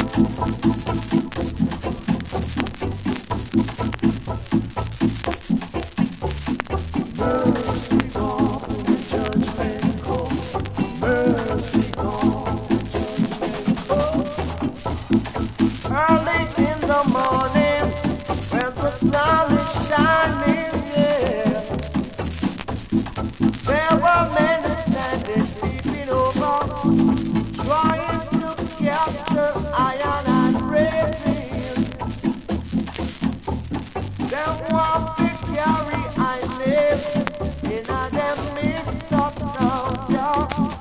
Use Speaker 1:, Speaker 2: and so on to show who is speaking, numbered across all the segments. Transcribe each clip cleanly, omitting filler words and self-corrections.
Speaker 1: Early in the morning, when the sun is shining, yeah, there were many standing, peeping over, trying to capture iron and raving. Them want to carry I live in a them mix up now, yeah.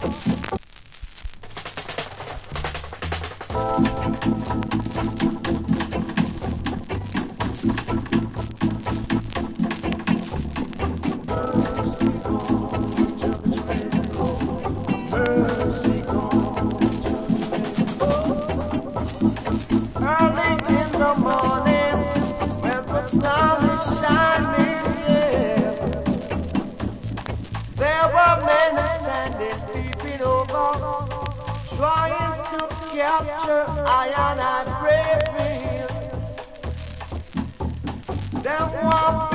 Speaker 1: Early in the morning, when the sun is shining, yeah, there were many standing, peeping over, trying to capture iron and raving. Them want